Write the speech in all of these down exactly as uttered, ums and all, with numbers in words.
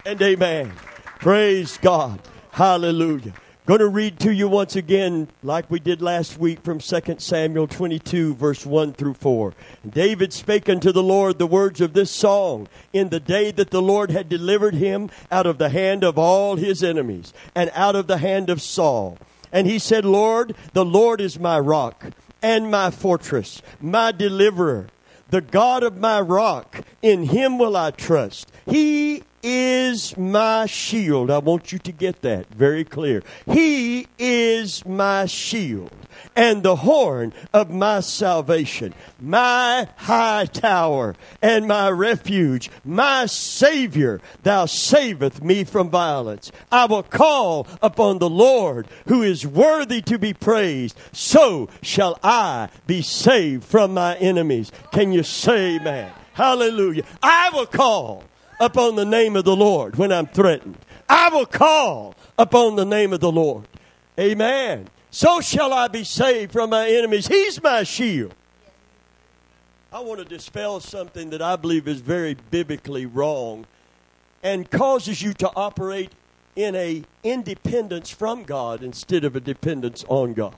and amen. Praise God. Hallelujah. Going to read to you once again, like we did last week, from Second Samuel twenty-two, verse one through four. David spake unto the Lord the words of this song in the day that the Lord had delivered him out of the hand of all his enemies and out of the hand of Saul. And he said, Lord, the Lord is my rock and my fortress, my deliverer, the God of my rock. In him will I trust. He is my shield. I want you to get that very clear. He is my shield and the horn of my salvation, my high tower and my refuge, my Savior. Thou saveth me from violence. I will call upon the Lord, who is worthy to be praised. So shall I be saved from my enemies. Can you say amen? Hallelujah. I will call upon the name of the Lord when I'm threatened. I will call upon the name of the Lord. Amen. So shall I be saved from my enemies. He's my shield. I want to dispel something that I believe is very biblically wrong and causes you to operate in a independence from God instead of a dependence on God.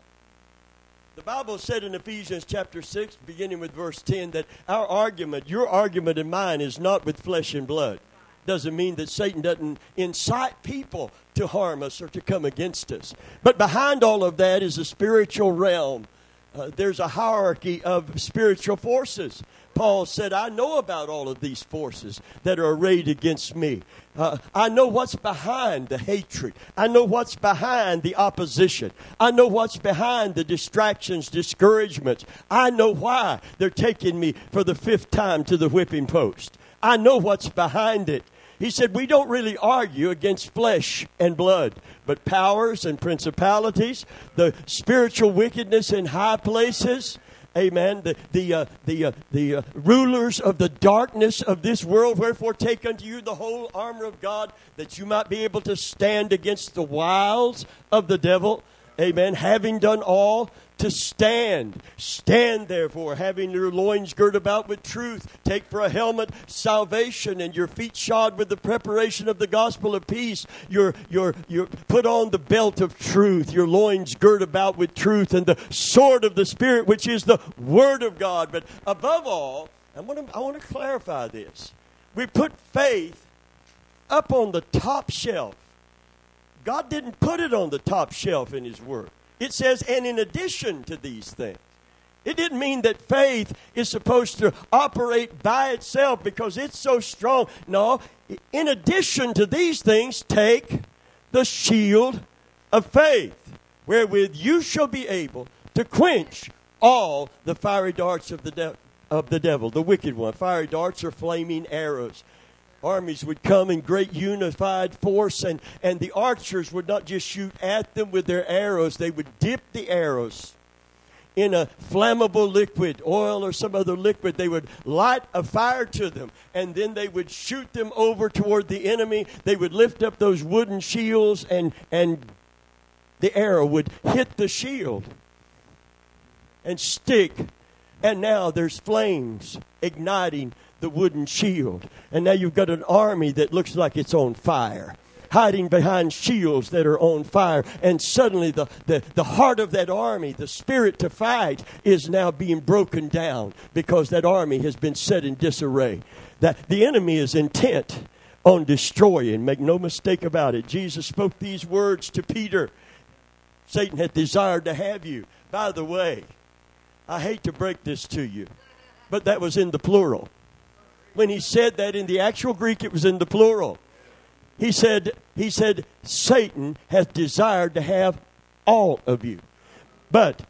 The Bible said in Ephesians chapter six, beginning with verse ten, that our argument, your argument and mine, is not with flesh and blood. Doesn't mean that Satan doesn't incite people to harm us or to come against us. But behind all of that is a spiritual realm. Uh, there's a hierarchy of spiritual forces. Paul said, I know about all of these forces that are arrayed against me. Uh, I know what's behind the hatred. I know what's behind the opposition. I know what's behind the distractions, discouragements. I know why they're taking me for the fifth time to the whipping post. I know what's behind it. He said, we don't really argue against flesh and blood, but powers and principalities, the spiritual wickedness in high places. Amen. The the uh, the uh, the uh, rulers of the darkness of this world. Wherefore take unto you the whole armor of God, that you might be able to stand against the wiles of the devil. Amen. Having done all to stand. Stand therefore, having your loins girt about with truth. Take for a helmet salvation, and your feet shod with the preparation of the gospel of peace. Your your your put on the belt of truth. Your loins girt about with truth, and the sword of the Spirit, which is the word of God. But above all, I want to I want to clarify this. We put faith up on the top shelf. God didn't put it on the top shelf in His Word. It says, and in addition to these things. It didn't mean that faith is supposed to operate by itself because it's so strong. No, in addition to these things, take the shield of faith, wherewith you shall be able to quench all the fiery darts of the, de- of the devil, the wicked one. Fiery darts are flaming arrows. Armies would come in great unified force, and, and the archers would not just shoot at them with their arrows. They would dip the arrows in a flammable liquid, oil or some other liquid. They would light a fire to them, and then they would shoot them over toward the enemy. They would lift up those wooden shields, and, and the arrow would hit the shield and stick. And now there's flames igniting the wooden shield. And now you've got an army that looks like it's on fire, hiding behind shields that are on fire. And suddenly the, the, the heart of that army, the spirit to fight, is now being broken down because that army has been set in disarray. That the enemy is intent on destroying. Make no mistake about it. Jesus spoke these words to Peter. Satan had desired to have you. By the way, I hate to break this to you, but that was in the plural. When he said that in the actual Greek, it was in the plural. He said, he said, Satan has desired to have all of you. But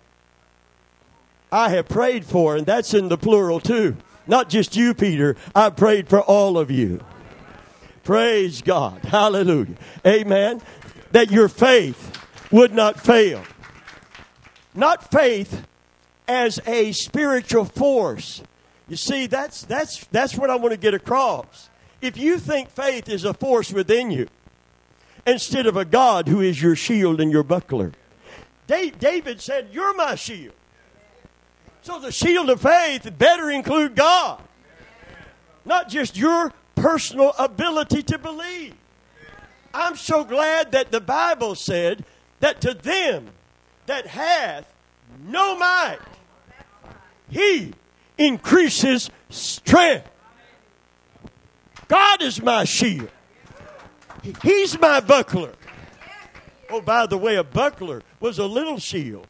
I have prayed for, and that's in the plural too. Not just you, Peter. I prayed for all of you. Praise God. Hallelujah. Amen. That your faith would not fail. Not faith as a spiritual force. You see, that's that's that's what I want to get across. If you think faith is a force within you, instead of a God who is your shield and your buckler. David said, you're my shield. So the shield of faith better include God. Not just your personal ability to believe. I'm so glad that the Bible said that to them that hath no might, he increases strength. God is my shield. He's my buckler. Oh, by the way, a buckler was a little shield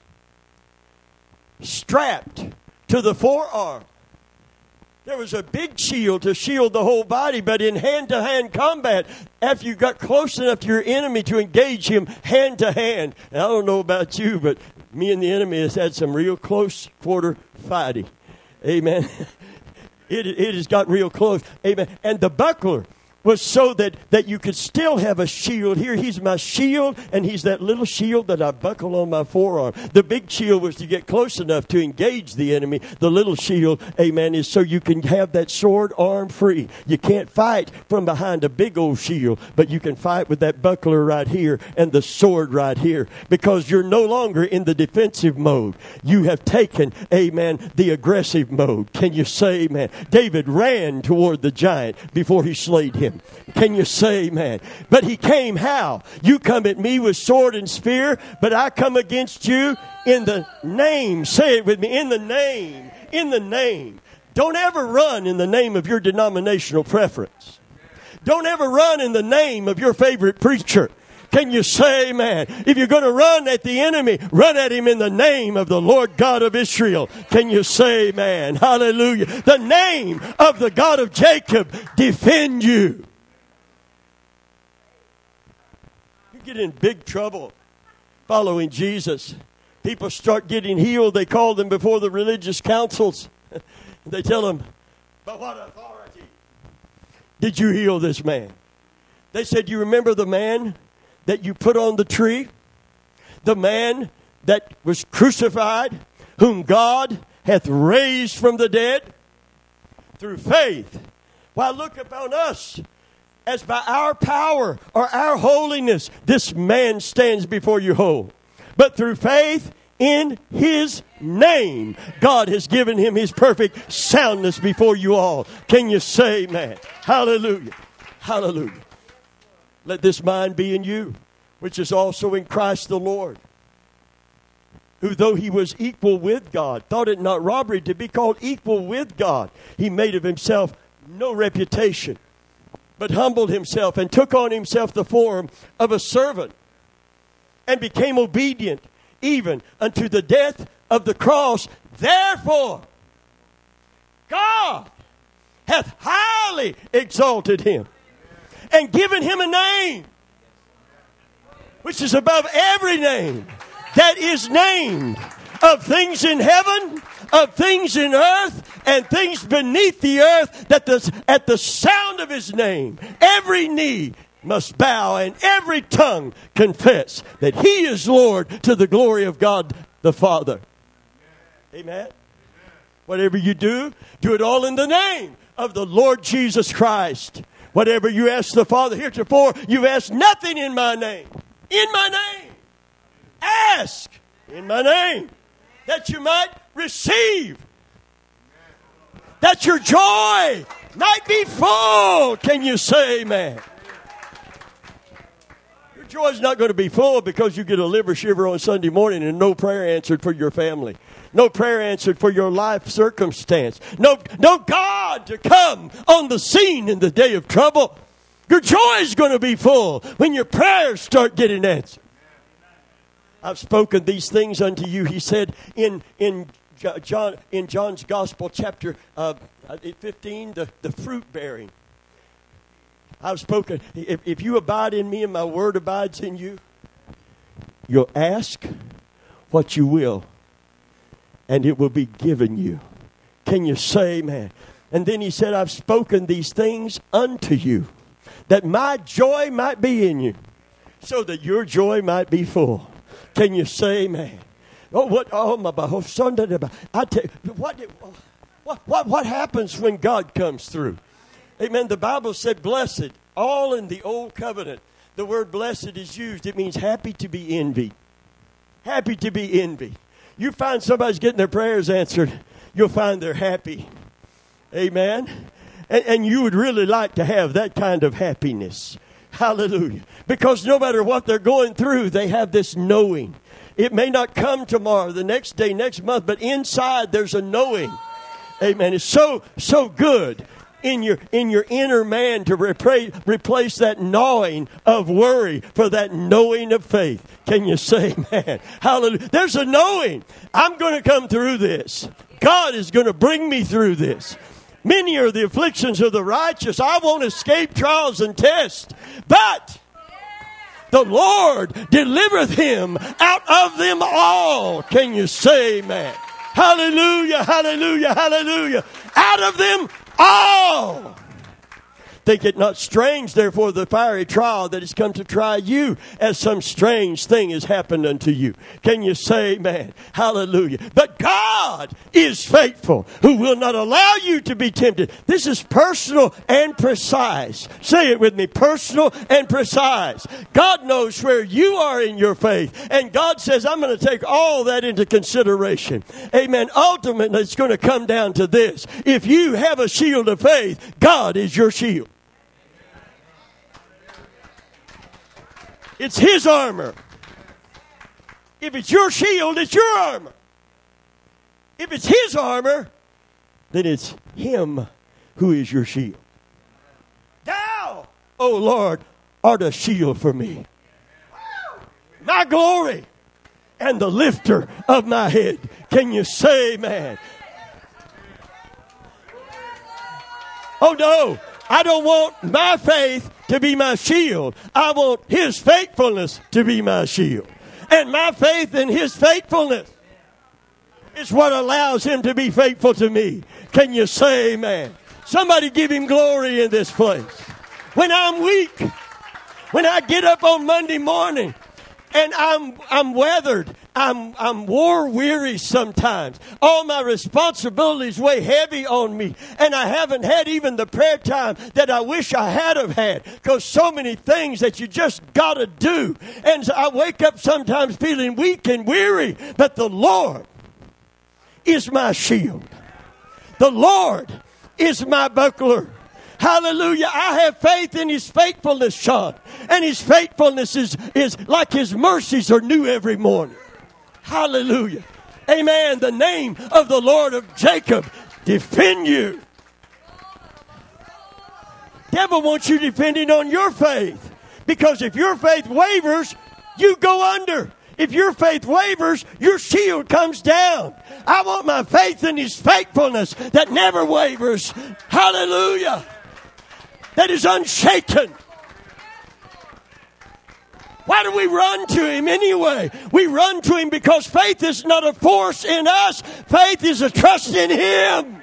strapped to the forearm. There was a big shield to shield the whole body, but in hand-to-hand combat, after you got close enough to your enemy to engage him hand-to-hand, and I don't know about you, but me and the enemy has had some real close quarter fighting. Amen. It, it has got real close. Amen. And the buckler was so that, that you could still have a shield. Here, he's my shield, and he's that little shield that I buckle on my forearm. The big shield was to get close enough to engage the enemy. The little shield, amen, is so you can have that sword arm free. You can't fight from behind a big old shield, but you can fight with that buckler right here and the sword right here, because you're no longer in the defensive mode. You have taken, amen, the aggressive mode. Can you say amen? David ran toward the giant before he slayed him. Can you say amen? But he came how? You come at me with sword and spear, but I come against you in the name. Say it with me. In the name. In the name. Don't ever run in the name of your denominational preference. Don't ever run in the name of your favorite preacher. Can you say amen? If you're going to run at the enemy, run at him in the name of the Lord God of Israel. Can you say amen? Hallelujah. The name of the God of Jacob defend you. You get in big trouble following Jesus. People start getting healed. They call them before the religious councils. They tell them, by what authority did you heal this man? They said, you remember the man that you put on the tree, the man that was crucified, whom God hath raised from the dead through faith? Why, look upon us as by our power or our holiness this man stands before you whole. But through faith in his name, God has given him his perfect soundness before you all. Can you say amen? Hallelujah. Hallelujah. Let this mind be in you, which is also in Christ the Lord, who though he was equal with God, thought it not robbery to be called equal with God. He made of himself no reputation, but humbled himself and took on himself the form of a servant, and became obedient even unto the death of the cross. Therefore, God hath highly exalted him and given him a name which is above every name that is named, of things in heaven, of things in earth, and things beneath the earth, that the, at the sound of his name, every knee must bow and every tongue confess that he is Lord, to the glory of God the Father. Amen. Whatever you do, do it all in the name of the Lord Jesus Christ. Whatever you ask the Father heretofore, you've asked nothing in my name. In my name. Ask in my name, that you might receive, that your joy might be full. Can you say amen? Your joy is not going to be full because you get a liver shiver on Sunday morning and no prayer answered for your family. No prayer answered for your life circumstance. No, no God to come on the scene in the day of trouble. Your joy is going to be full when your prayers start getting answered. I've spoken these things unto you, he said in in John in John's Gospel, chapter uh, fifteen, the, the fruit bearing. I've spoken, if, if you abide in me and my word abides in you, you'll ask what you will, and it will be given you. Can you say amen? And then he said, I've spoken these things unto you, that my joy might be in you, so that your joy might be full. Can you say amen? Oh, what? Oh, my Sunday. I tell you, what, what, what, what happens when God comes through? Amen. The Bible said, blessed, all in the old covenant. The word blessed is used. It means happy to be envied. Happy to be envied. You find somebody's getting their prayers answered, you'll find they're happy. Amen. And, and you would really like to have that kind of happiness. Hallelujah. Because no matter what they're going through, they have this knowing. It may not come tomorrow, the next day, next month, but inside there's a knowing. Amen. It's so, so good in your in your inner man to replace, replace that gnawing of worry for that knowing of faith. Can you say, man? Hallelujah. There's a knowing. I'm going to come through this. God is going to bring me through this. Many are the afflictions of the righteous. I won't escape trials and tests. But the Lord delivereth him out of them all. Can you say, man? Hallelujah, hallelujah, hallelujah. Out of them all. Think it not strange, therefore, the fiery trial that has come to try you, as some strange thing has happened unto you. Can you say, man? Hallelujah. But God is faithful, who will not allow you to be tempted. This is personal and precise. Say it with me. Personal and precise. God knows where you are in your faith. And God says, I'm going to take all that into consideration. Amen. Ultimately, it's going to come down to this. If you have a shield of faith, God is your shield. It's His armor. If it's your shield, it's your armor. If it's His armor, then it's Him who is your shield. Thou, O Lord, art a shield for me. My glory and the lifter of my head. Can you say, man? Oh no, I don't want my faith to be my shield. I want His faithfulness to be my shield. And my faith in His faithfulness is what allows Him to be faithful to me. Can you say amen? Somebody give Him glory in this place. When I'm weak, when I get up on Monday morning and I'm I'm weathered, I'm I'm war weary sometimes. All my responsibilities weigh heavy on me, and I haven't had even the prayer time that I wish I had have had, because so many things that you just got to do. And so I wake up sometimes feeling weak and weary, but the Lord is my shield. The Lord is my buckler. Hallelujah. I have faith in His faithfulness, Sean. And His faithfulness is, is like His mercies are new every morning. Hallelujah. Amen. The name of the Lord of Jacob defend you. Devil wants you depending on your faith. Because if your faith wavers, you go under. If your faith wavers, your shield comes down. I want my faith in His faithfulness that never wavers. Hallelujah. That is unshaken. Why do we run to Him anyway? We run to Him because faith is not a force in us. Faith is a trust in Him.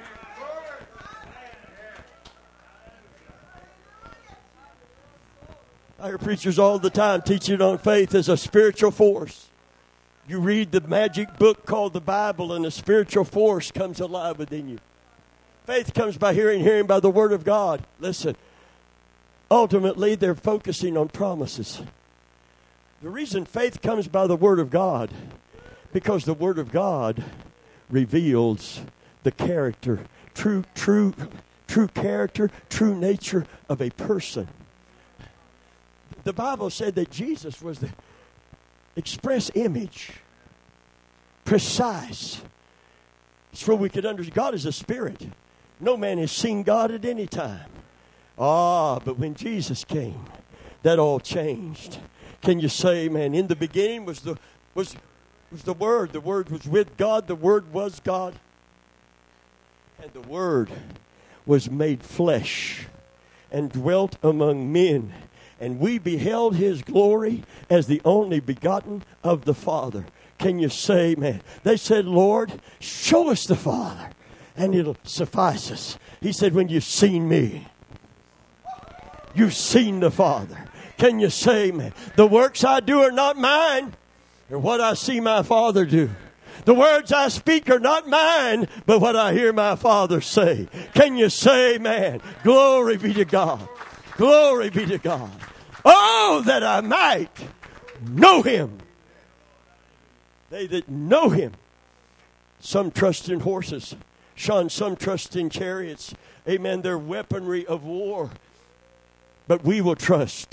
I hear preachers all the time teaching on faith as a spiritual force. You read the magic book called the Bible, and a spiritual force comes alive within you. Faith comes by hearing, hearing by the Word of God. Listen, ultimately they're focusing on promises. The reason faith comes by the Word of God, because the Word of God reveals the character, true, true, true character, true nature of a person. The Bible said that Jesus was the express image, precise. So we could understand God is a spirit. No man has seen God at any time. Ah, but when Jesus came, that all changed. Can you say, man, in the beginning was the was was the Word. The Word was with God. The Word was God. And the Word was made flesh and dwelt among men. And we beheld His glory as the only begotten of the Father. Can you say, man? They said, Lord, show us the Father, and it'll suffice us. He said, when you've seen me, you've seen the Father. Can you say, man? The works I do are not mine, they're what I see my Father do. The words I speak are not mine, but what I hear my Father say. Can you say, man? Glory be to God. Glory be to God. Oh, that I might know Him. They that know Him. Some trust in horses. Sean, some trust in chariots. Amen. They're weaponry of war. But we will trust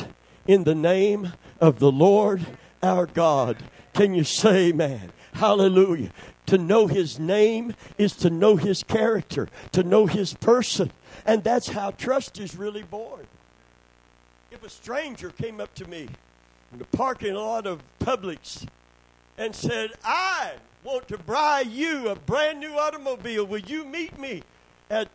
in the name of the Lord our God. Can you say amen? Hallelujah. To know His name is to know His character, to know His person. And that's how trust is really born. If a stranger came up to me in the parking lot of Publix and said, I want to buy you a brand new automobile, will you meet me at,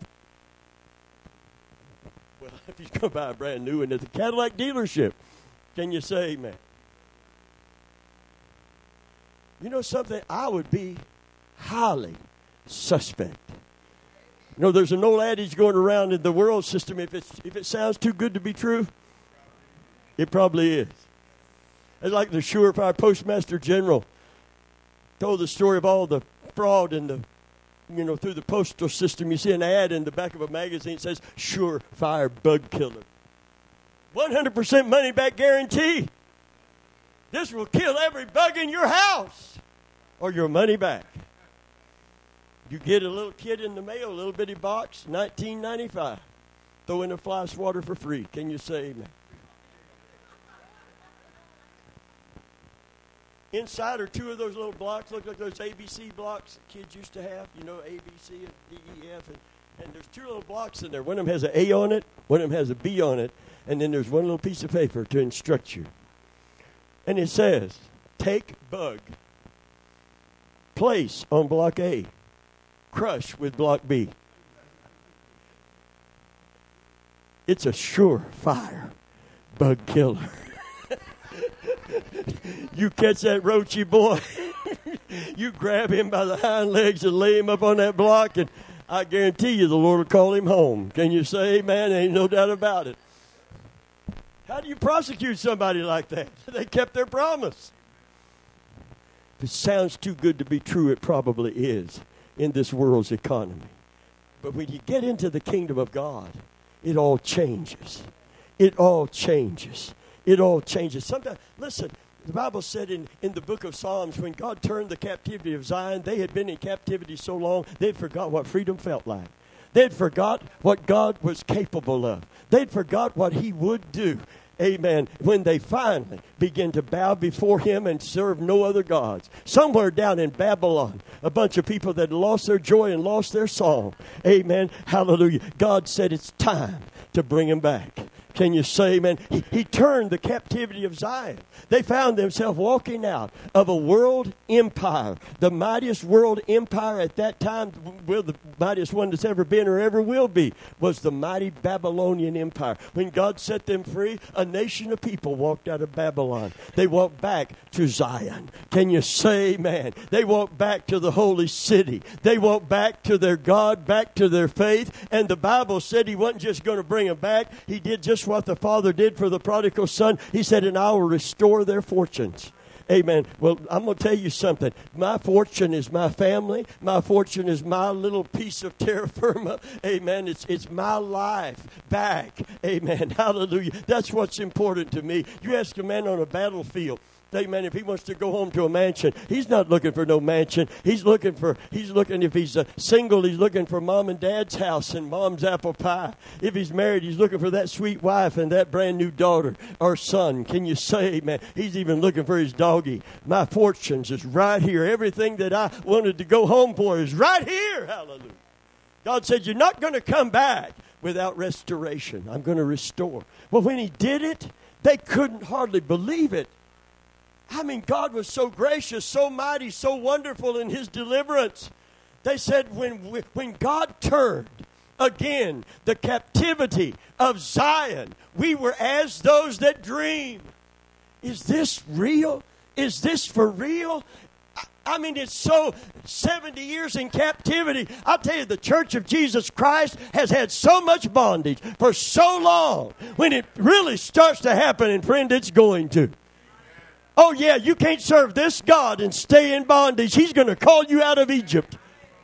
well, if he's going to buy a brand new one at the Cadillac dealership, can you say amen? You know something? I would be highly suspect. You know, there's an old adage going around in the world system, if it's if it sounds too good to be true, it probably is. It's like the Surefire Postmaster General told the story of all the fraud in the, you know, through the postal system. You see an ad in the back of a magazine that says, Surefire Bug Killer. one hundred percent money back guarantee. This will kill every bug in your house or your money back. You get a little kid in the mail, a little bitty box, nineteen ninety-five. Throw in a fly swatter for free. Can you say amen? Inside are two of those little blocks, look like those A B C blocks that kids used to have. You know, A, B, C, and D, E, F. And, and there's two little blocks in there. One of them has an A on it, one of them has a B on it, and then there's one little piece of paper to instruct you. And it says, take bug, place on block A, crush with block B. It's a surefire bug killer. You catch that roachy boy, you grab him by the hind legs and lay him up on that block, and I guarantee you the Lord will call him home. Can you say amen? Ain't no doubt about it. How do you prosecute somebody like that? They kept their promise. If it sounds too good to be true, it probably is in this world's economy. But when you get into the kingdom of God, it all changes. It all changes. It all changes. Sometimes, listen, the Bible said in, in the book of Psalms, when God turned the captivity of Zion, they had been in captivity so long, they'd forgot what freedom felt like. They'd forgot what God was capable of. They'd forgot what He would do. Amen. When they finally begin to bow before Him and serve no other gods. Somewhere down in Babylon, a bunch of people that lost their joy and lost their song. Amen. Hallelujah. God said it's time to bring them back. Can you say amen? He, he turned the captivity of Zion. They found themselves walking out of a world empire. The mightiest world empire at that time, well, the mightiest one that's ever been or ever will be, was the mighty Babylonian Empire. When God set them free, a nation of people walked out of Babylon. They walked back to Zion. Can you say amen? They walked back to the holy city. They walked back to their God, back to their faith. And the Bible said He wasn't just going to bring them back. He did just what the Father did for the prodigal son. He said, and I will restore their fortunes. Amen. Well, I'm going to tell you something. My fortune is my family. My fortune is my little piece of terra firma. Amen. It's, it's my life back. Amen. Hallelujah. That's what's important to me. You ask a man on a battlefield, amen, if he wants to go home to a mansion, he's not looking for no mansion. He's looking for, he's looking, if he's uh, single, he's looking for mom and dad's house and mom's apple pie. If he's married, he's looking for that sweet wife and that brand new daughter or son. Can you say amen? He's even looking for his doggie. My fortunes is right here. Everything that I wanted to go home for is right here. Hallelujah. God said, you're not going to come back without restoration. I'm going to restore. Well, when He did it, they couldn't hardly believe it. I mean, God was so gracious, so mighty, so wonderful in His deliverance. They said when when God turned again the captivity of Zion, we were as those that dream. Is this real? Is this for real? I mean, it's so seventy years in captivity. I'll tell you, the Church of Jesus Christ has had so much bondage for so long. When it really starts to happen, and friend, it's going to. Oh, yeah, you can't serve this God and stay in bondage. He's going to call you out of Egypt.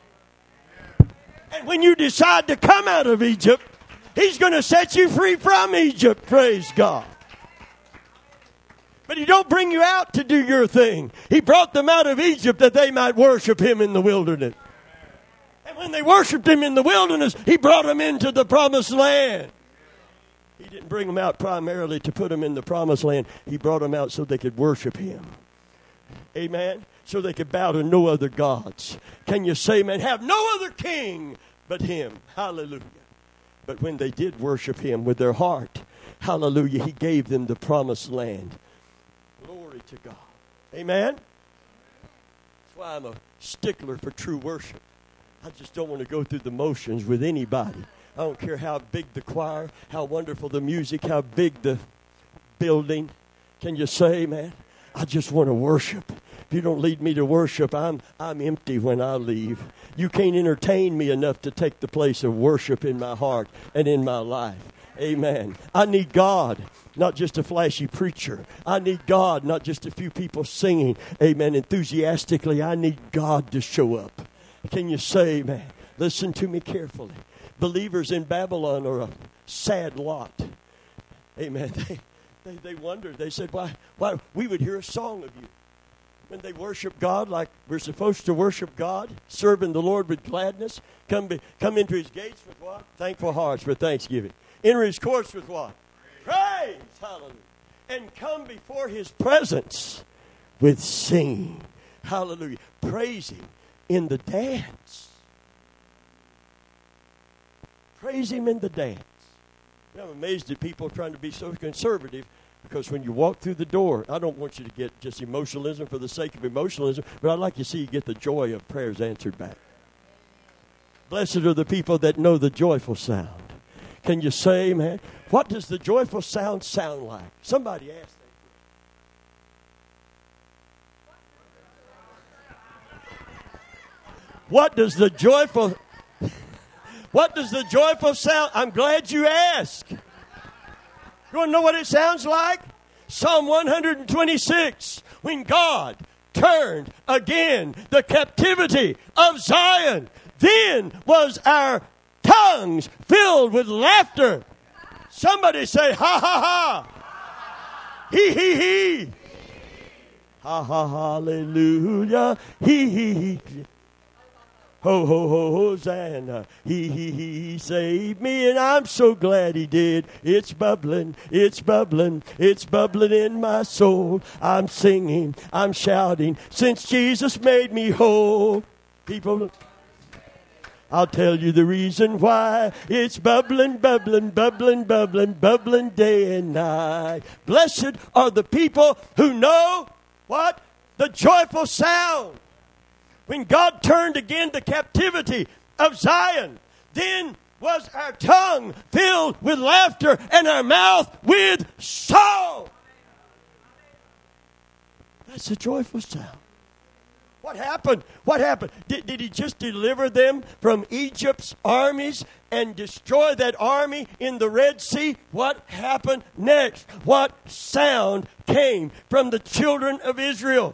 And when you decide to come out of Egypt, He's going to set you free from Egypt. Praise God. But He don't bring you out to do your thing. He brought them out of Egypt that they might worship Him in the wilderness. And when they worshiped Him in the wilderness, He brought them into the promised land. He didn't bring them out primarily to put them in the promised land. He brought them out so they could worship him. Amen? So they could bow to no other gods. Can you say, man, have no other king but him? Hallelujah. But when they did worship him with their heart, hallelujah, he gave them the promised land. Glory to God. Amen? That's why I'm a stickler for true worship. I just don't want to go through the motions with anybody. I don't care how big the choir, how wonderful the music, how big the building. Can you say, man, I just want to worship. If you don't lead me to worship, I'm I'm empty when I leave. You can't entertain me enough to take the place of worship in my heart and in my life. Amen. I need God, not just a flashy preacher. I need God, not just a few people singing, amen, enthusiastically. I need God to show up. Can you say, man, listen to me carefully. Believers in Babylon are a sad lot. Amen. They, they, they wondered. They said, why, why, we would hear a song of you. When they worship God like we're supposed to worship God, serving the Lord with gladness, come, be, come into his gates with what? Thankful hearts for thanksgiving. Enter his courts with what? Praise. Hallelujah. And come before his presence with singing. Hallelujah. Praise him in the dance. Praise him in the dance. You know, I'm amazed at people trying to be so conservative, because when you walk through the door, I don't want you to get just emotionalism for the sake of emotionalism, but I'd like to see you get the joy of prayers answered back. Blessed are the people that know the joyful sound. Can you say, man, what does the joyful sound sound like? Somebody asked that. What does the joyful What does the joyful sound? I'm glad you asked. You want to know what it sounds like? Psalm one twenty-six. When God turned again the captivity of Zion, then was our tongues filled with laughter. Somebody say, ha, ha, ha. He, he, he. Ha, ha, hallelujah. He, he, he. Ho, ho, ho, Hosanna. He, he, he saved me, and I'm so glad he did. It's bubbling, it's bubbling, it's bubbling in my soul. I'm singing, I'm shouting, since Jesus made me whole. People, I'll tell you the reason why. It's bubbling, bubbling, bubbling, bubbling, bubbling day and night. Blessed are the people who know what? The joyful sound. When God turned again the captivity of Zion, then was our tongue filled with laughter and our mouth with song. That's a joyful sound. What happened? What happened? Did, did he just deliver them from Egypt's armies and destroy that army in the Red Sea? What happened next? What sound came from the children of Israel?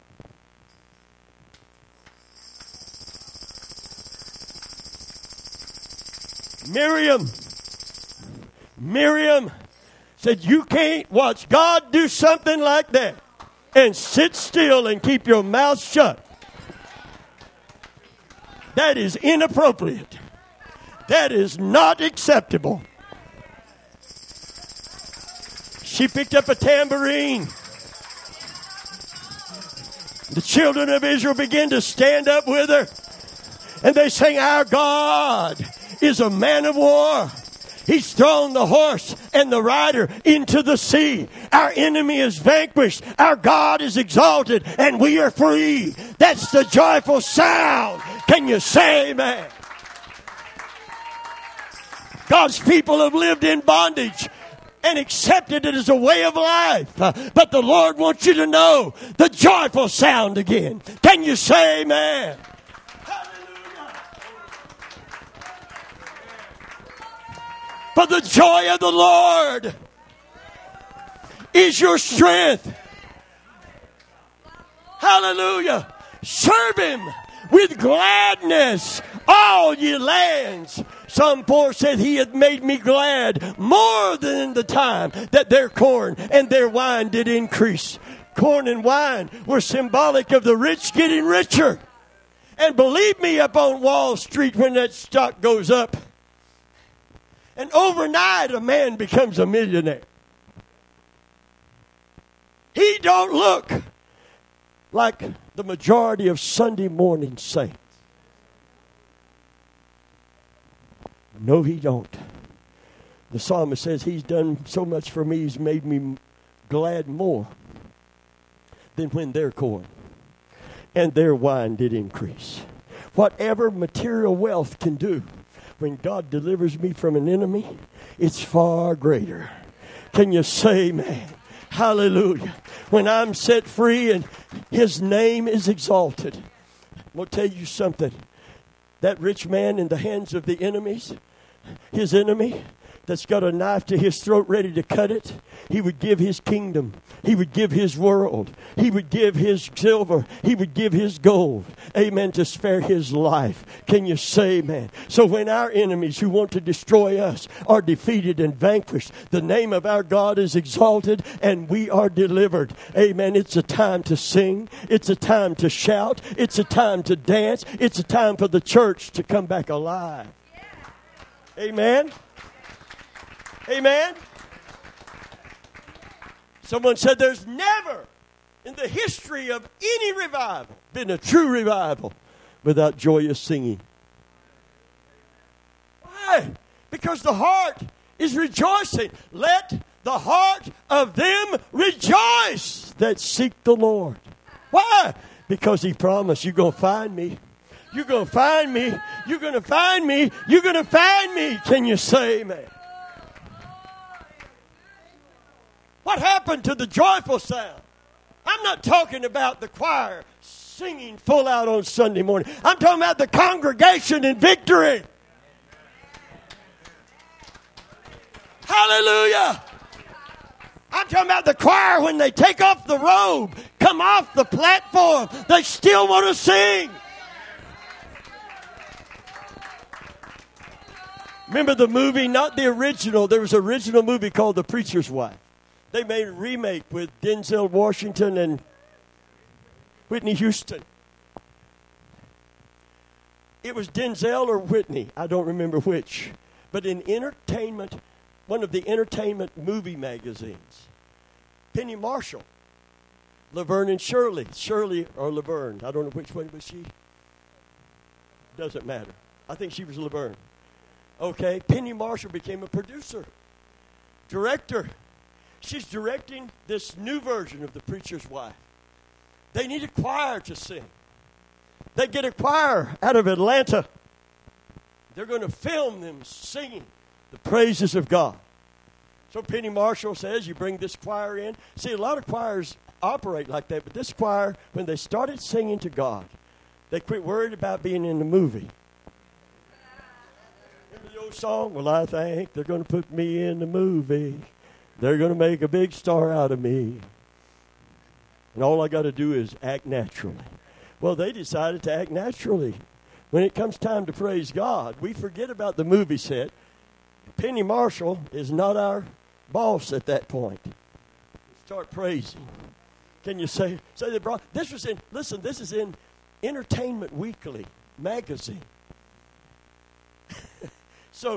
Miriam, Miriam said, you can't watch God do something like that and sit still and keep your mouth shut. That is inappropriate. That is not acceptable. She picked up a tambourine. The children of Israel began to stand up with her, and they sang, our God is a man of war. He's thrown the horse and the rider into the sea. Our enemy is vanquished. Our God is exalted, and we are free. That's the joyful sound. Can you say amen? God's people have lived in bondage and accepted it as a way of life. Uh, but the Lord wants you to know the joyful sound again. Can you say amen? For the joy of the Lord is your strength. Hallelujah. Serve him with gladness, all ye lands. Psalm four said, he hath made me glad more than the time that their corn and their wine did increase. Corn and wine were symbolic of the rich getting richer. And believe me, up on Wall Street, when that stock goes up, And overnight, a man becomes a millionaire. He don't look like the majority of Sunday morning saints. No, he don't. The psalmist says he's done so much for me, he's made me glad more than when their corn and their wine did increase. Whatever material wealth can do, when God delivers me from an enemy, it's far greater. Can you say amen? Hallelujah. When I'm set free and His name is exalted. I'm going to tell you something. That rich man in the hands of the enemies, his enemy that's got a knife to his throat ready to cut it, he would give his kingdom. He would give his world. He would give his silver. He would give his gold. Amen. To spare his life. Can you say amen? So when our enemies who want to destroy us are defeated and vanquished, the name of our God is exalted and we are delivered. Amen. It's a time to sing. It's a time to shout. It's a time to dance. It's a time for the church to come back alive. Amen. Amen. Someone said there's never in the history of any revival been a true revival without joyous singing. Why? Because the heart is rejoicing. Let the heart of them rejoice that seek the Lord. Why? Because He promised, you're going to find me. You're going to find me. You're going to find me. You're going to find me. Can you say amen? What happened to the joyful sound? I'm not talking about the choir singing full out on Sunday morning. I'm talking about the congregation in victory. Hallelujah. I'm talking about the choir when they take off the robe, come off the platform, they still want to sing. Remember the movie, not the original. There was an original movie called The Preacher's Wife. They made a remake with Denzel Washington and Whitney Houston. It was Denzel or Whitney. I don't remember which. But in entertainment, one of the entertainment movie magazines, Penny Marshall, Laverne and Shirley. Shirley or Laverne. I don't know which one was she. Doesn't matter. I think she was Laverne. Okay, Penny Marshall became a producer, director. She's directing this new version of The Preacher's Wife. They need a choir to sing. They get a choir out of Atlanta. They're going to film them singing the praises of God. So Penny Marshall says, you bring this choir in. See, a lot of choirs operate like that, but this choir, when they started singing to God, they quit worried about being in the movie. Remember the old song? Well, I think they're going to put me in the movie. They're going to make a big star out of me. And all I got to do is act naturally. Well, they decided to act naturally. When it comes time to praise God, we forget about the movie set. Penny Marshall is not our boss at that point. Start praising. Can you say, say they brought, this was in, listen, this is in Entertainment Weekly magazine. so,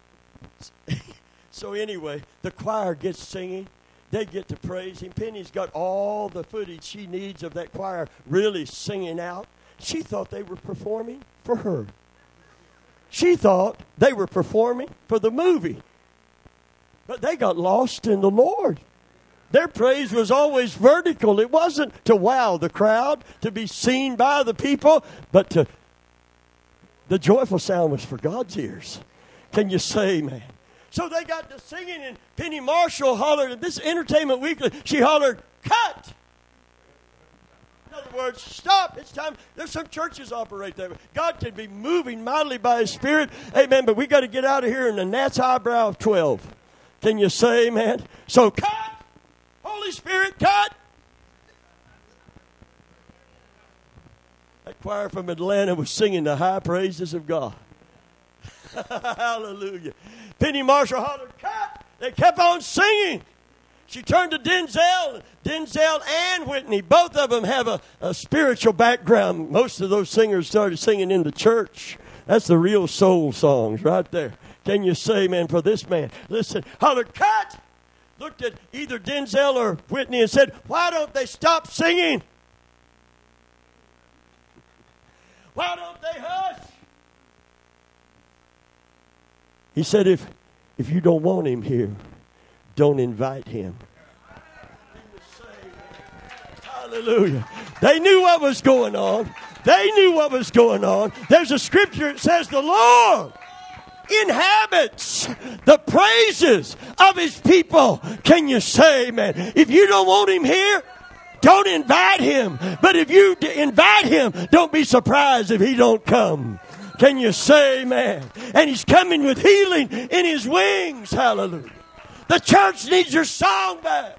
So anyway, the choir gets singing. They get to praise Him. Penny's got all the footage she needs of that choir really singing out. She thought they were performing for her. She thought they were performing for the movie. But they got lost in the Lord. Their praise was always vertical. It wasn't to wow the crowd, to be seen by the people, but to the joyful sound was for God's ears. Can you say amen? So they got to singing, and Penny Marshall hollered, at this Entertainment Weekly, she hollered, cut! In other words, stop, it's time. There's some churches operate that way. God can be moving mightily by His Spirit, amen, but we got to get out of here in the gnat's eyebrow of twelve. Can you say amen? So cut! Holy Spirit, cut! That choir from Atlanta was singing the high praises of God. Hallelujah. Penny Marshall hollered, cut! They kept on singing. She turned to Denzel. Denzel and Whitney, both of them have a, a spiritual background. Most of those singers started singing in the church. That's the real soul songs right there. Can you say, man, for this man? Listen, holler, cut! Looked at either Denzel or Whitney and said, why don't they stop singing? Why don't they hush? He said, if, if you don't want him here, don't invite him. Hallelujah. They knew what was going on. They knew what was going on. There's a scripture that says the Lord inhabits the praises of his people. Can you say, man, if you don't want him here, don't invite him. But if you d- invite him, don't be surprised if he don't come. Can you say, man? And he's coming with healing in his wings. Hallelujah. The church needs your song back.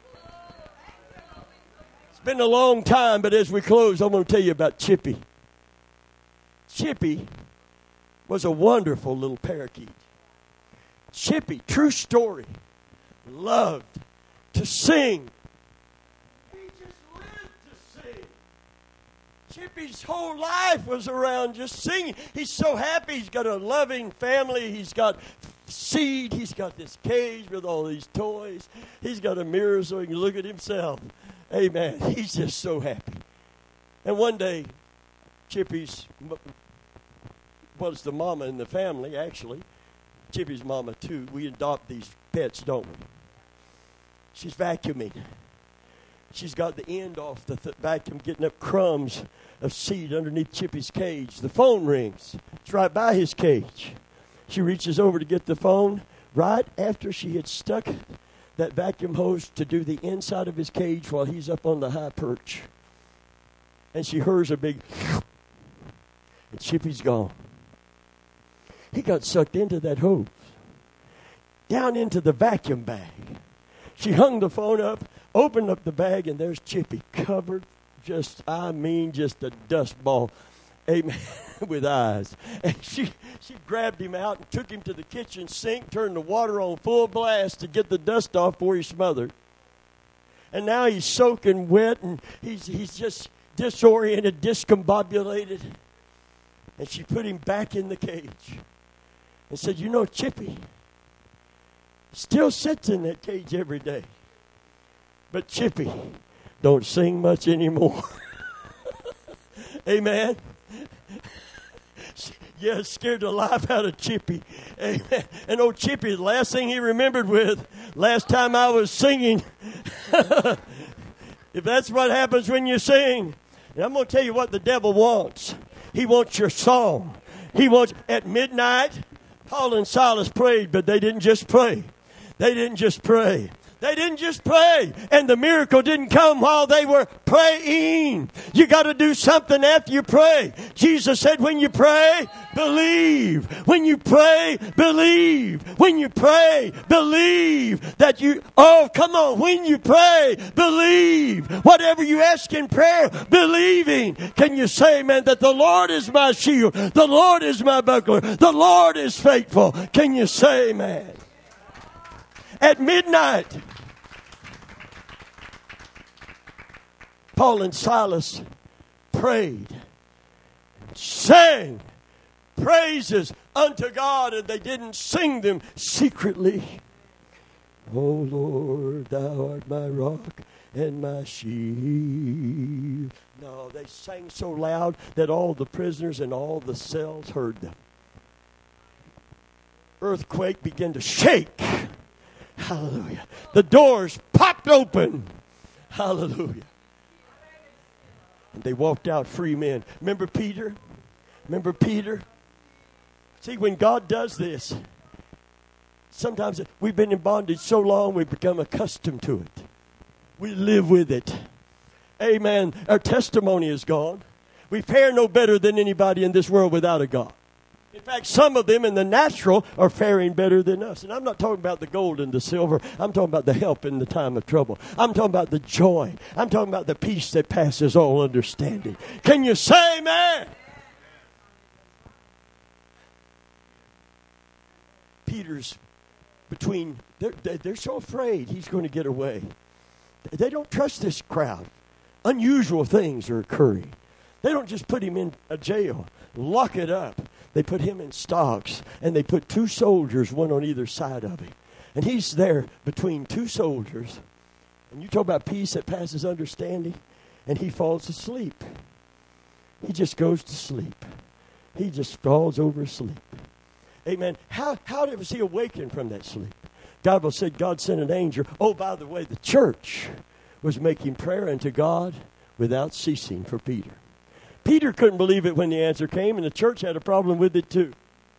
It's been a long time, but as we close, I'm going to tell you about Chippy. Chippy was a wonderful little parakeet. Chippy, true story, loved to sing. He just lived to sing. Chippy's whole life was around just singing. He's so happy. He's got a loving family. He's got seed. He's got this cage with all these toys. He's got a mirror so he can look at himself. Amen. He's just so happy. And one day, Chippy's was the mama in the family, actually. Chippy's mama, too. We adopt these pets, don't we? She's vacuuming. She's got the end off the th- vacuum, getting up crumbs of seed underneath Chippy's cage. The phone rings. It's right by his cage. She reaches over to get the phone right after she had stuck that vacuum hose to do the inside of his cage while he's up on the high perch. And she hears a big and Chippy's gone. He got sucked into that hose, down into the vacuum bag. She hung the phone up, opened up the bag, and there's Chippy covered, just, I mean, just a dust ball, amen, with eyes. And she, she grabbed him out and took him to the kitchen sink, turned the water on full blast to get the dust off before he smothered. And now he's soaking wet, and he's, he's just disoriented, discombobulated. And she put him back in the cage and said, you know, Chippy still sits in that cage every day. But Chippy don't sing much anymore. Amen. Yeah, it scared the life out of Chippy. Amen. And old Chippy, the last thing he remembered with, last time I was singing. If that's what happens when you sing. And I'm going to tell you what the devil wants. He wants your song. He wants, at midnight, Paul and Silas prayed, but they didn't just pray. They didn't just pray. They didn't just pray. And the miracle didn't come while they were praying. You got to do something after you pray. Jesus said, when you pray, believe. When you pray, believe. When you pray, believe that you, oh, come on. When you pray, believe. Whatever you ask in prayer, believing. Can you say, man, that the Lord is my shield. The Lord is my buckler. The Lord is faithful. Can you say, man? At midnight, Paul and Silas prayed, sang praises unto God, and they didn't sing them secretly. Oh Lord, thou art my rock and my shield. No, they sang so loud that all the prisoners in all the cells heard them. Earthquake began to shake. Hallelujah. The doors popped open. Hallelujah. And they walked out free men. Remember Peter? Remember Peter? See, when God does this, sometimes we've been in bondage so long we've become accustomed to it. We live with it. Amen. Our testimony is gone. We fare no better than anybody in this world without a God. In fact, some of them in the natural are faring better than us. And I'm not talking about the gold and the silver. I'm talking about the help in the time of trouble. I'm talking about the joy. I'm talking about the peace that passes all understanding. Can you say amen? Peter's between, they're, they're so afraid he's going to get away. They don't trust this crowd. Unusual things are occurring. They don't just put him in a jail, lock it up. They put him in stocks, and they put two soldiers, one on either side of him. And he's there between two soldiers. And you talk about peace that passes understanding, and he falls asleep. He just goes to sleep. He just falls over asleep. Amen. How, how was he awakened from that sleep? God will say God sent an angel. Oh, by the way, the church was making prayer unto God without ceasing for Peter. Peter couldn't believe it when the answer came, and the church had a problem with it too.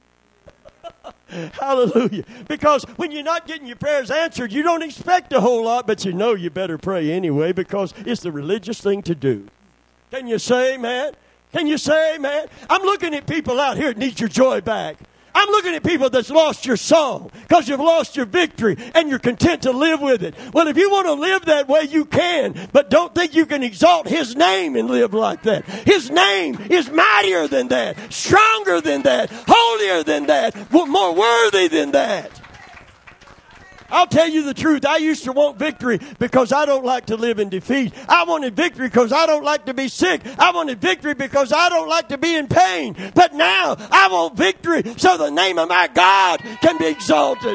Hallelujah. Because when you're not getting your prayers answered, you don't expect a whole lot, but you know you better pray anyway because it's the religious thing to do. Can you say amen? Can you say amen? I'm looking at people out here that need your joy back. I'm looking at people that's lost your song because you've lost your victory and you're content to live with it. Well, if you want to live that way, you can, but don't think you can exalt His name and live like that. His name is mightier than that, stronger than that, holier than that, more worthy than that. I'll tell you the truth. I used to want victory because I don't like to live in defeat. I wanted victory because I don't like to be sick. I wanted victory because I don't like to be in pain. But now I want victory so the name of my God can be exalted.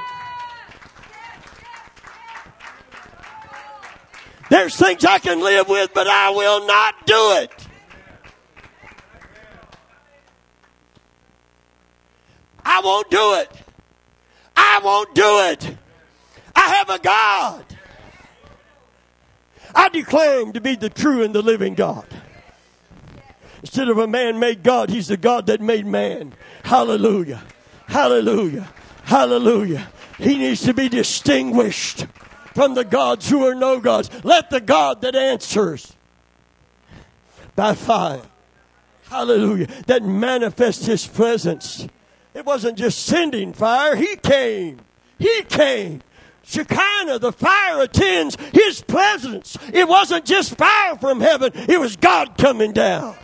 There's things I can live with, but I will not do it. I won't do it. I won't do it. I have a God. I declare Him to be the true and the living God. Instead of a man-made God, He's the God that made man. Hallelujah. Hallelujah. Hallelujah. He needs to be distinguished from the gods who are no gods. Let the God that answers by fire, hallelujah, that manifests His presence. It wasn't just sending fire. He came. He came. Shekinah, the fire attends His presence. It wasn't just fire from heaven. It was God coming down.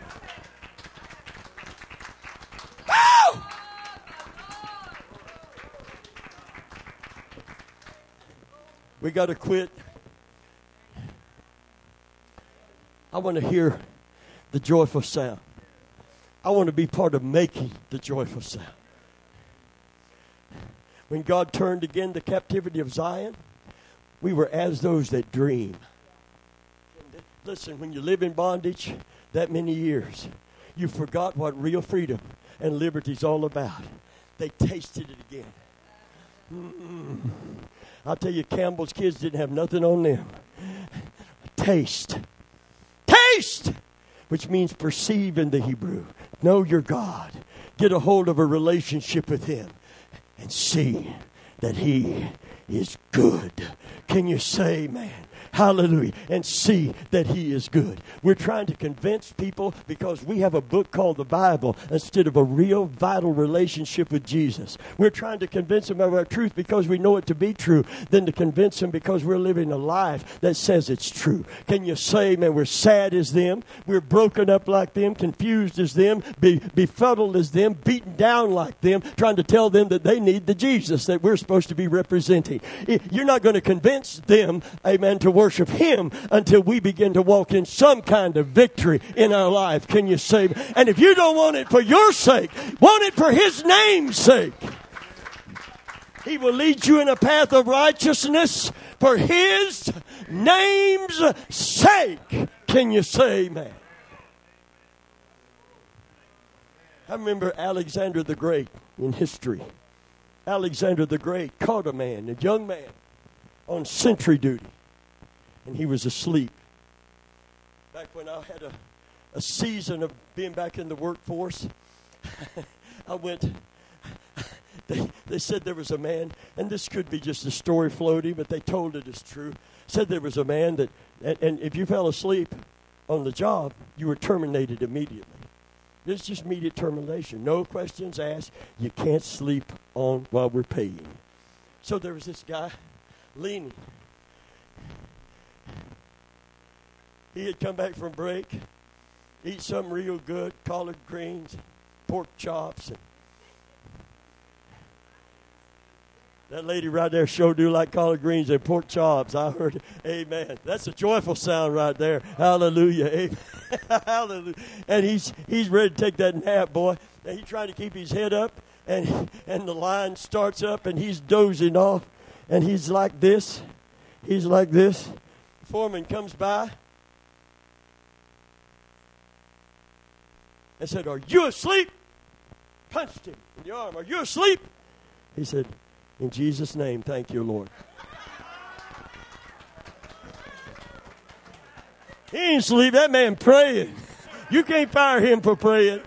Woo! We got to quit. I want to hear the joyful sound. I want to be part of making the joyful sound. When God turned again the captivity of Zion, we were as those that dream. Listen, when you live in bondage that many years, you forgot what real freedom and liberty is all about. They tasted it again. Mm-mm. I'll tell you, Campbell's kids didn't have nothing on them. Taste. Taste! Which means perceive in the Hebrew. Know your God. Get a hold of a relationship with Him. And see that He is good. Can you say, man? Hallelujah. And see that He is good. We're trying to convince people because we have a book called the Bible instead of a real vital relationship with Jesus. We're trying to convince them of our truth because we know it to be true than to convince them because we're living a life that says it's true. Can you say, man, we're sad as them. We're broken up like them, confused as them, be, befuddled as them, beaten down like them, trying to tell them that they need the Jesus that we're supposed to be representing. You're not going to convince them, amen, to worship Him until we begin to walk in some kind of victory in our life. Can you say? And if you don't want it for your sake, want it for His name's sake. He will lead you in a path of righteousness for His name's sake. Can you say amen? I remember Alexander the Great in history. Alexander the Great caught a man, a young man, on sentry duty. And he was asleep. Back when I had a, a season of being back in the workforce, I went, they, they said there was a man, and this could be just a story floating, but they told it as true. Said there was a man that, and, and if you fell asleep on the job, you were terminated immediately. It's just immediate termination. No questions asked. You can't sleep on while we're paying. So there was this guy leaning. He had come back from break, eat something real good, collard greens, pork chops. And that lady right there sure do like collard greens and pork chops. I heard it. Amen. That's a joyful sound right there. Hallelujah. Amen. Hallelujah. And he's he's ready to take that nap, boy. And he's trying to keep his head up, and, and the line starts up, and he's dozing off, and he's like this. He's like this. The foreman comes by and said, "Are you asleep?" Punched him in the arm. "Are you asleep?" He said, "In Jesus' name, thank you, Lord." He ain't asleep. That man praying. You can't fire him for praying.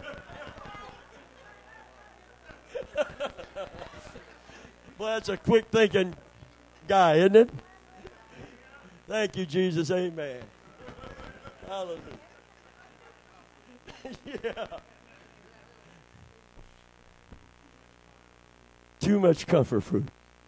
Well, that's a quick thinking guy, isn't it? Thank you, Jesus. Amen. Hallelujah. Yeah. Too much comfort food.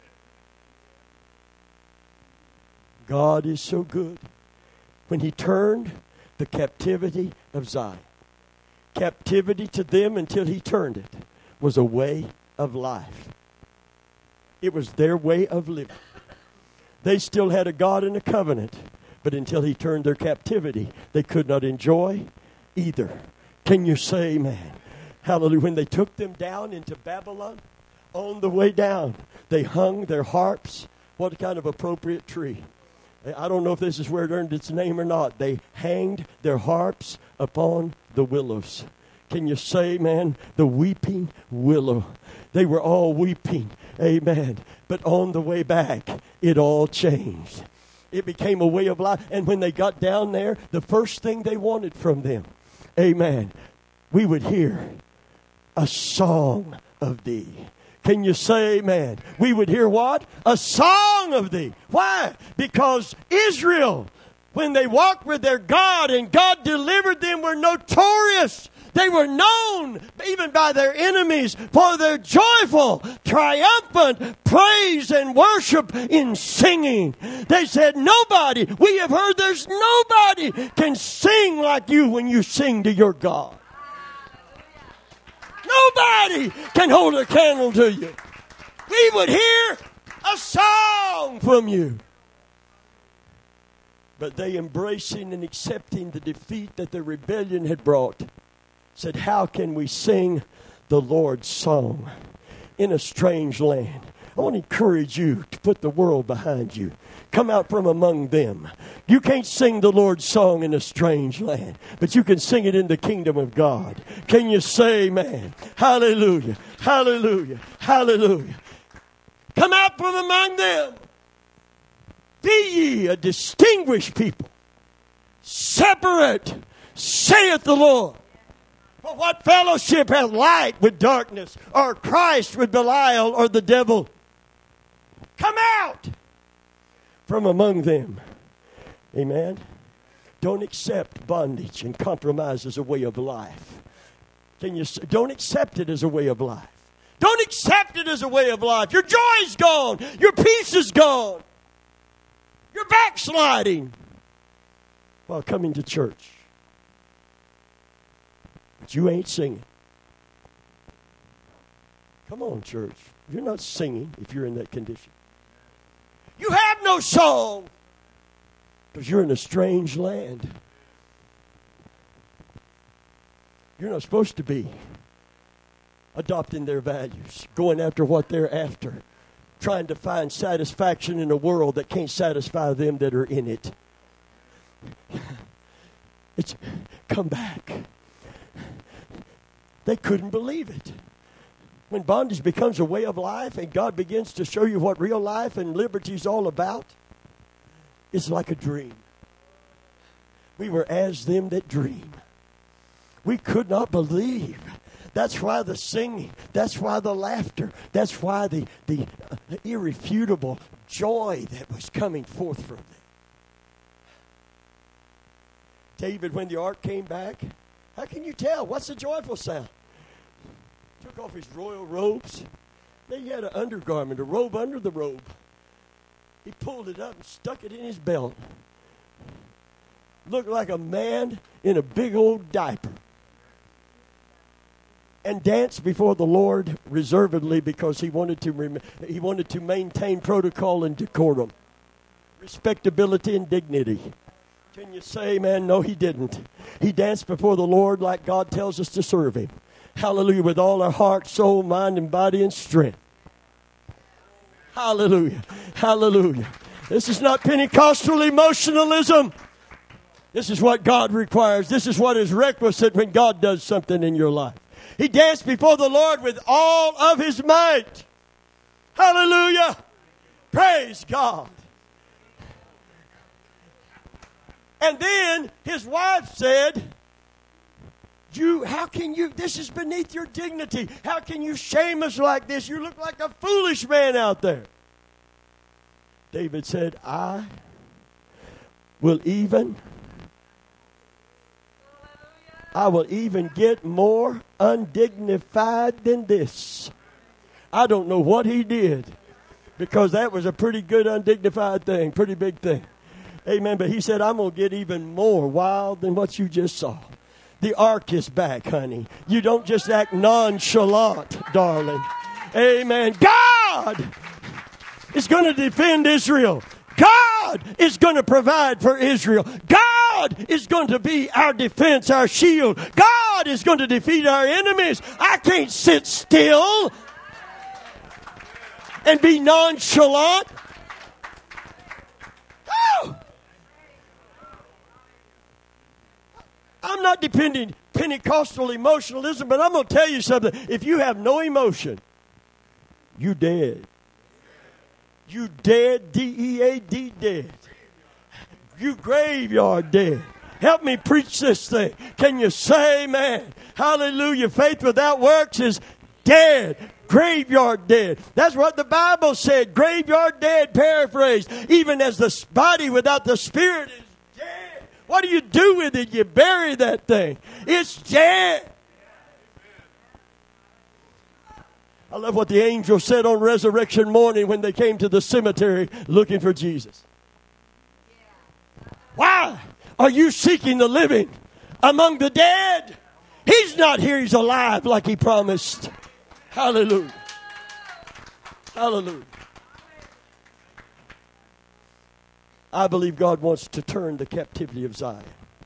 God is so good. When he turned the captivity of Zion, captivity to them until he turned it was a way of life. It was their way of living. They still had a God and a covenant, but until he turned their captivity, they could not enjoy either. Can you say amen? Hallelujah. When they took them down into Babylon, on the way down, they hung their harps. What kind of appropriate tree? I don't know if this is where it earned its name or not. They hanged their harps upon the willows. Can you say, man, the weeping willow? They were all weeping, amen. But on the way back, it all changed. It became a way of life. And when they got down there, the first thing they wanted from them, amen, we would hear a song of thee. Can you say amen? We would hear what? A song of thee. Why? Because Israel, when they walked with their God and God delivered them, were notorious. They were known even by their enemies for their joyful, triumphant praise and worship in singing. They said, nobody, we have heard there's nobody can sing like you when you sing to your God. Nobody can hold a candle to you. We would hear a song from you. But they, embracing and accepting the defeat that the rebellion had brought, said, how can we sing the Lord's song in a strange land? I want to encourage you to put the world behind you. Come out from among them. You can't sing the Lord's song in a strange land, but you can sing it in the kingdom of God. Can you say amen? Hallelujah, hallelujah, hallelujah. Come out from among them. Be ye a distinguished people, separate, saith the Lord. For what fellowship hath light with darkness, or Christ with Belial, or the devil? Come out from among them. Amen. Don't accept bondage and compromise as a way of life. Can you? Don't accept it as a way of life. Don't accept it as a way of life. Your joy's gone. Your peace is gone. You're backsliding while coming to church. But you ain't singing. Come on, church. You're not singing if you're in that condition. You have no song because you're in a strange land. You're not supposed to be adopting their values, going after what they're after, trying to find satisfaction in a world that can't satisfy them that are in it. It's come back. They couldn't believe it. When bondage becomes a way of life and God begins to show you what real life and liberty is all about, it's like a dream. We were as them that dream. We could not believe. That's why the singing, that's why the laughter, that's why the, the uh, irrefutable joy that was coming forth from them. David, when the ark came back, how can you tell? What's the joyful sound? Took off his royal robes. Then he had an undergarment, a robe under the robe. He pulled it up and stuck it in his belt. Looked like a man in a big old diaper. And danced before the Lord reservedly because he wanted to rem- he wanted to maintain protocol and decorum, respectability and dignity. Can you say, man, no, he didn't. He danced before the Lord like God tells us to serve him. Hallelujah. With all our heart, soul, mind, and body and strength. Hallelujah. Hallelujah. This is not Pentecostal emotionalism. This is what God requires. This is what is requisite when God does something in your life. He danced before the Lord with all of his might. Hallelujah. Praise God. And then his wife said, You, how can you, this is beneath your dignity. How can you shame us like this? You look like a foolish man out there. David said, I will even, I will even get more undignified than this. I don't know what he did, because that was a pretty good undignified thing, pretty big thing. Amen. But he said, I'm going to get even more wild than what you just saw. The ark is back, honey. You don't just act nonchalant, darling. Amen. God is going to defend Israel. God is going to provide for Israel. God is going to be our defense, our shield. God is going to defeat our enemies. I can't sit still and be nonchalant. Oh! I'm not depending Pentecostal emotionalism, but I'm going to tell you something. If you have no emotion, you dead. You dead, D E A D, dead. You graveyard dead. Help me preach this thing. Can you say amen? Hallelujah. Faith without works is dead. Graveyard dead. That's what the Bible said. Graveyard dead, paraphrase. Even as the body without the spirit is dead. What do you do with it? You bury that thing. It's dead. I love what the angel said on resurrection morning when they came to the cemetery looking for Jesus. Why are you seeking the living among the dead? He's not here. He's alive like he promised. Hallelujah. Hallelujah. I believe God wants to turn the captivity of Zion.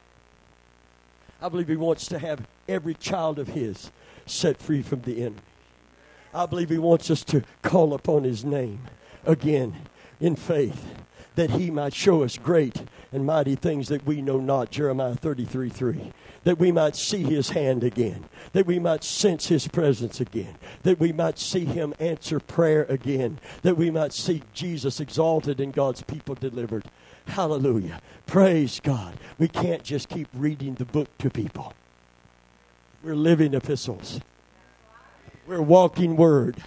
I believe he wants to have every child of his set free from the enemy. I believe he wants us to call upon his name again in faith, that he might show us great and mighty things that we know not, Jeremiah thirty-three three. That we might see his hand again, that we might sense his presence again, that we might see him answer prayer again, that we might see Jesus exalted and God's people delivered. Hallelujah. Praise God. We can't just keep reading the book to people. We're living epistles. We're walking word.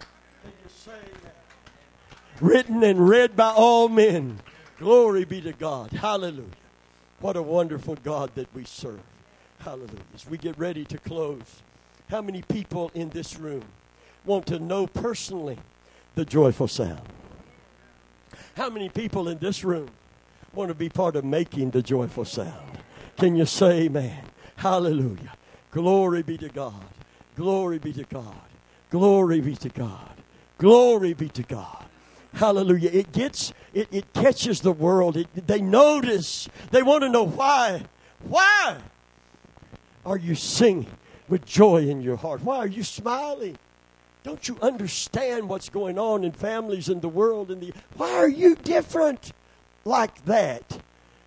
Written and read by all men. Glory be to God. Hallelujah. What a wonderful God that we serve. Hallelujah. As we get ready to close, how many people in this room want to know personally the joyful sound? How many people in this room want to be part of making the joyful sound? Can you say amen? Hallelujah. Glory be to God. Glory be to God. Glory be to God. Glory be to God. Hallelujah. It gets, it, it catches the world. It, they notice. They want to know why. Why are you singing with joy in your heart? Why are you smiling? Don't you understand what's going on in families in the world? In the, why are you different like that?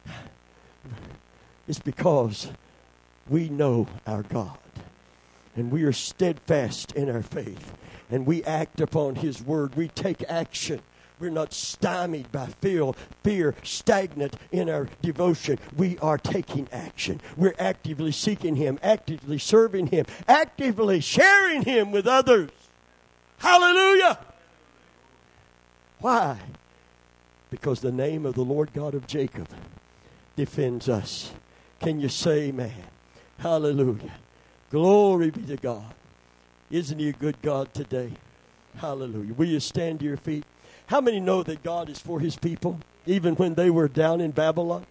It's because we know our God. And we are steadfast in our faith. And we act upon his word. We take action. We're not stymied by fear, fear, stagnant in our devotion. We are taking action. We're actively seeking him, actively serving him, actively sharing him with others. Hallelujah. Why? Because the name of the Lord God of Jacob defends us. Can you say amen? Hallelujah. Glory be to God. Isn't he a good God today? Hallelujah. Will you stand to your feet? How many know that God is for his people, even when they were down in Babylon?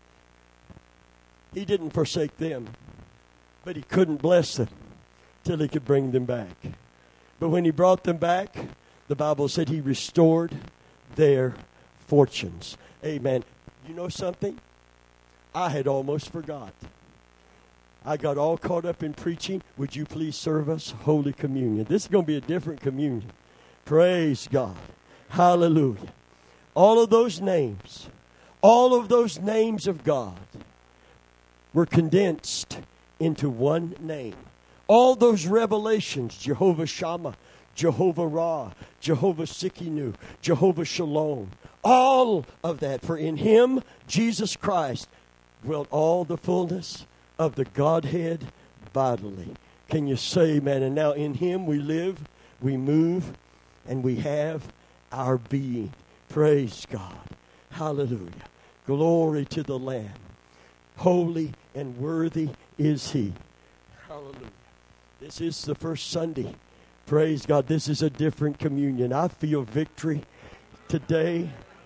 He didn't forsake them, but he couldn't bless them till he could bring them back. But when he brought them back, the Bible said he restored their fortunes. Amen. You know something? I had almost forgot. I got all caught up in preaching. Would you please serve us Holy Communion? This is going to be a different communion. Praise God. Hallelujah. All of those names, all of those names of God were condensed into one name. All those revelations, Jehovah Shammah, Jehovah Ra, Jehovah Sikkenu, Jehovah Shalom, all of that. For in Him, Jesus Christ, dwelt all the fullness of the Godhead bodily. Can you say amen? And now in Him we live, we move, and we have our being. Praise God. Hallelujah. Glory to the Lamb. Holy and worthy is He. Hallelujah. This is the first Sunday. Praise God. This is a different communion. I feel victory today.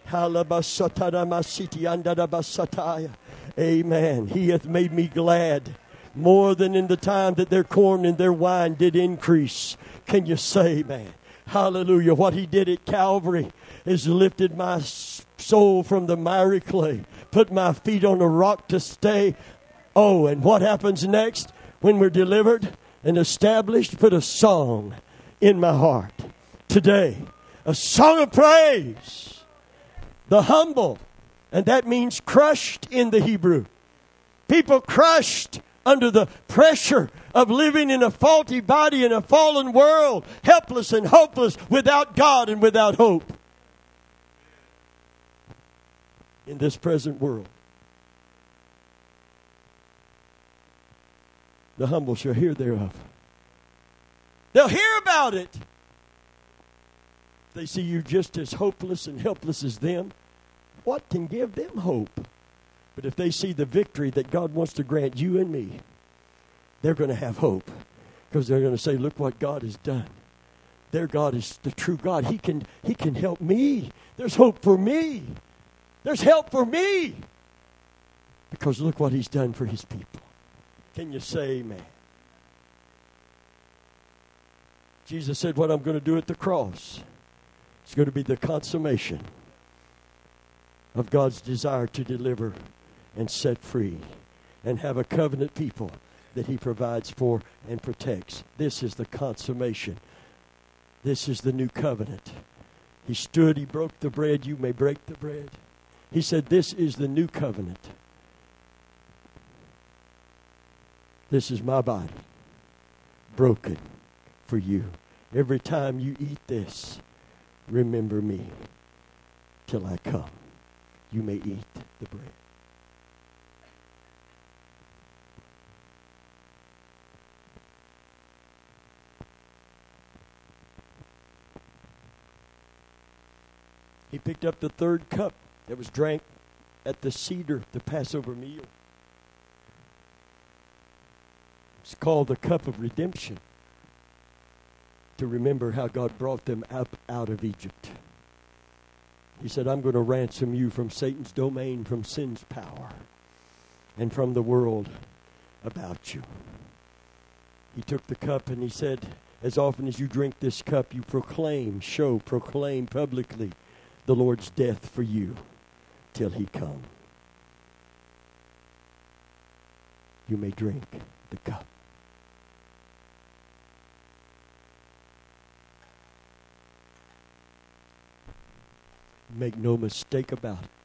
Amen. He hath made me glad more than in the time that their corn and their wine did increase. Can you say, man? Hallelujah. What He did at Calvary is lifted my soul from the miry clay, put my feet on a rock to stay. Oh, and what happens next when we're delivered and established? Put a song in my heart today, a song of praise. The humble, and that means crushed in the Hebrew. People crushed under the pressure of living in a faulty body in a fallen world, helpless and hopeless, without God and without hope. In this present world, the humble shall hear thereof. They'll hear about it. They see you just as hopeless and helpless as them. What can give them hope? But if they see the victory that God wants to grant you and me, they're going to have hope. Because they're going to say, look what God has done. Their God is the true God. He can, he can help me. There's hope for me. There's help for me. Because look what He's done for His people. Can you say amen? Jesus said, what I'm going to do at the cross, it's going to be the consummation of God's desire to deliver and set free and have a covenant people that He provides for and protects. This is the consummation. This is the new covenant. He stood, He broke the bread. You may break the bread. He said, this is the new covenant. This is my body broken for you. Every time you eat this, remember me till I come. You may eat the bread. He picked up the third cup that was drank at the Seder, the Passover meal. It's called the cup of redemption, to remember how God brought them up out of Egypt. He said, I'm going to ransom you from Satan's domain, from sin's power, and from the world about you. He took the cup and He said, as often as you drink this cup, you proclaim, show, proclaim publicly the Lord's death for you till He come. You may drink the cup. Make no mistake about it.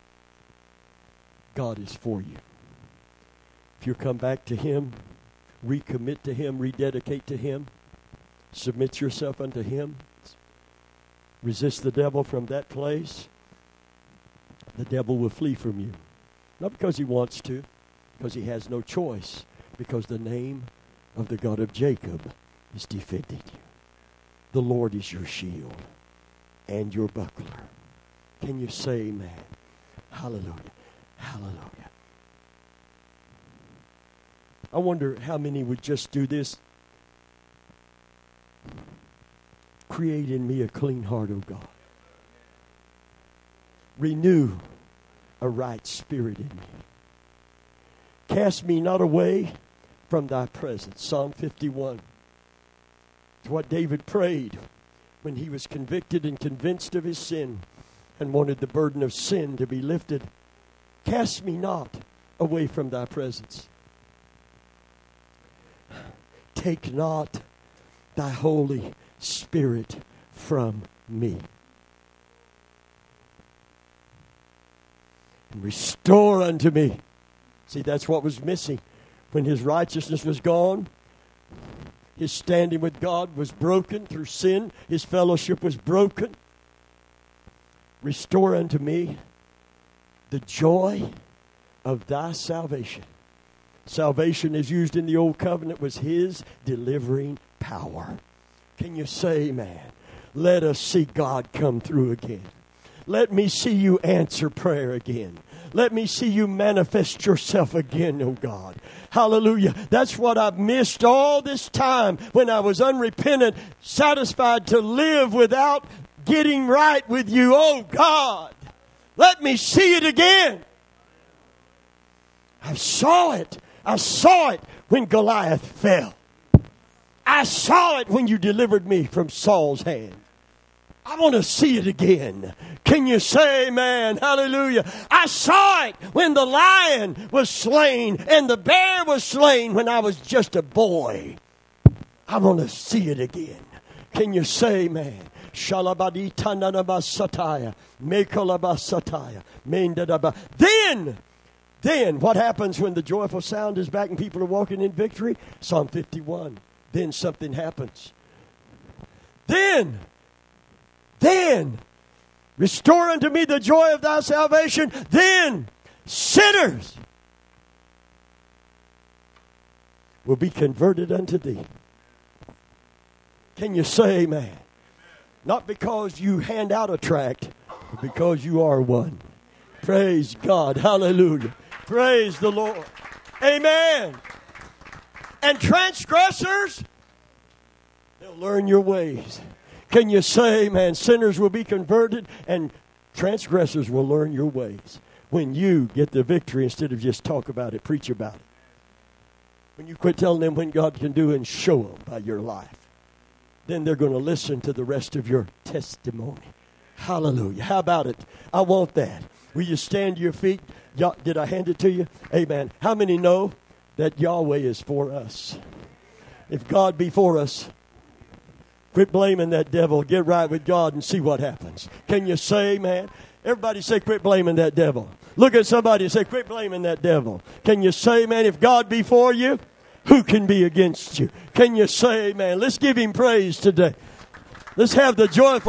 God is for you. If you come back to Him, recommit to Him, rededicate to Him, submit yourself unto Him, resist the devil from that place, the devil will flee from you. Not because he wants to, because he has no choice, because the name of the God of Jacob is defending you. The Lord is your shield and your buckler. Can you say amen? Hallelujah. Hallelujah. I wonder how many would just do this. Create in me a clean heart, O God. Renew a right spirit in me. Cast me not away from thy presence. Psalm fifty-one. It's what David prayed when he was convicted and convinced of his sin and wanted the burden of sin to be lifted. Cast me not away from thy presence. take not thy Holy Spirit from me. And restore unto me. See, that's what was missing. When his righteousness was gone, his standing with God was broken through sin. His fellowship was broken. Restore unto me the joy of thy salvation. Salvation, as used in the Old Covenant, was his delivering power. Can you say, man, let us see God come through again. Let me see you answer prayer again. Let me see you manifest yourself again, oh God. Hallelujah. That's what I've missed all this time when I was unrepentant, satisfied to live without getting right with you, oh God. Let me see it again. I saw it. I saw it when Goliath fell. I saw it when you delivered me from Saul's hand. I want to see it again. Can you say amen? Hallelujah. I saw it when the lion was slain and the bear was slain when I was just a boy. I want to see it again. Can you say amen? Shalabaditananabasataya, mekolabasataya, mendadaba. Then, then what happens when the joyful sound is back and people are walking in victory? Psalm fifty-one. Then something happens. Then, then, restore unto me the joy of thy salvation. Then, sinners will be converted unto thee. Can you say amen? Not because you hand out a tract, but because you are one. Praise God. Hallelujah. Praise the Lord. Amen. And transgressors, they'll learn your ways. Can you say, man, sinners will be converted and transgressors will learn your ways when you get the victory instead of just talk about it, preach about it. When you quit telling them when God can do and show them by your life, then they're going to listen to the rest of your testimony. Hallelujah. How about it? I want that. Will you stand to your feet? Did I hand it to you? Amen. How many know that Yahweh is for us? If God be for us, quit blaming that devil. Get right with God and see what happens. Can you say, man? Everybody say, quit blaming that devil. Look at somebody and say, quit blaming that devil. Can you say, man, if God be for you, who can be against you? Can you say, man? Let's give him praise today. Let's have the joyful